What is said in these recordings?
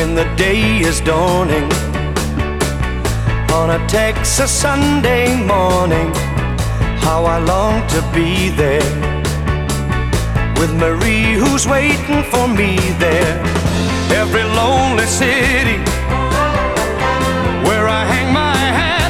when the day is dawning on a Texas Sunday morning. How I long to be there with Marie, who's waiting for me there. Every lonely city where I hang my hat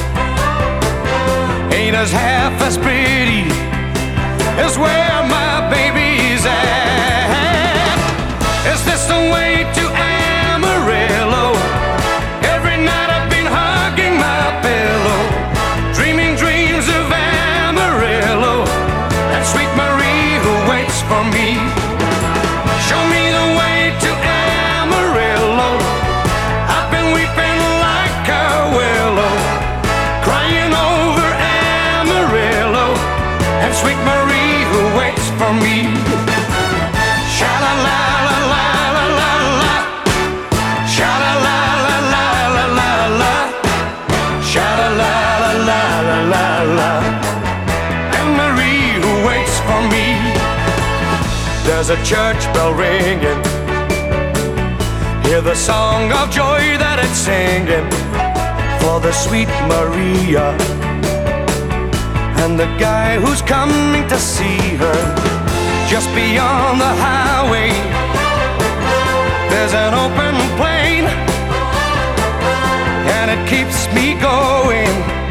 ain't as half as pretty as where my baby's at. Is this the way to Amarillo? Every night I've been hugging my pillow, dreaming dreams of Amarillo and sweet Marie who waits for me. Show me the way to Amarillo. I've been weeping like a willow, crying over Amarillo and sweet Marie who waits for me. Sha-la-la-la-la-la-la-la, sha-la-la-la-la-la-la, sha-la-la-la-la-la-la, and Marie who waits for me. There's a church bell ringing, hear the song of joy that it's singing for the sweet Maria and the guy who's coming to see her. Just beyond the highway there's an open plain, and it keeps me going